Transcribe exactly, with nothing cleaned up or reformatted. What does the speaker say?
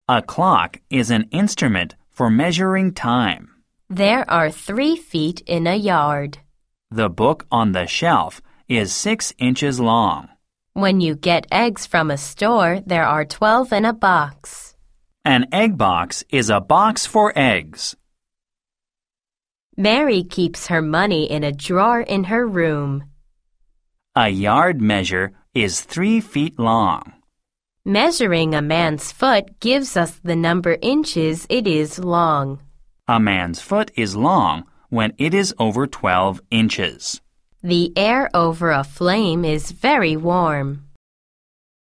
A clock is an instrument for measuring time. There are three feet in a yard. The book on the shelf is six inches long. When you get eggs from a store, there are twelve in a box. An egg box is a box for eggs. Mary keeps her money in a drawer in her room. A yard measure is three feet long. Measuring a man's foot gives us the number inches it is long. A man's foot is long when it is over twelve inches. The air over a flame is very warm.